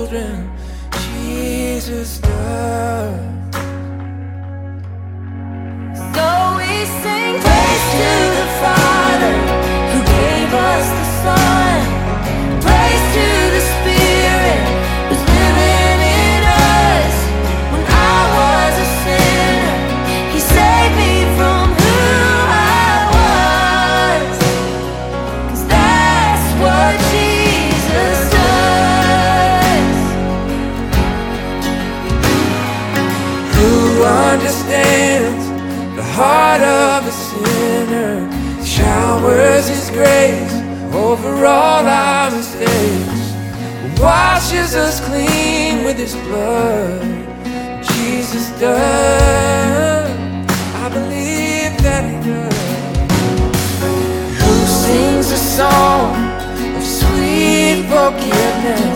children. Jesus does. So we sing praise to the Father who gave us the Son. Praise to the Spirit who's living in us. When I was a sinner, He saved me from who I was. 'Cause that's what Jesus does. Who understands the heart of a sinner, showers His grace over all our mistakes, washes us clean with His blood. Jesus does. I believe that He does. Who sings a song of sweet forgiveness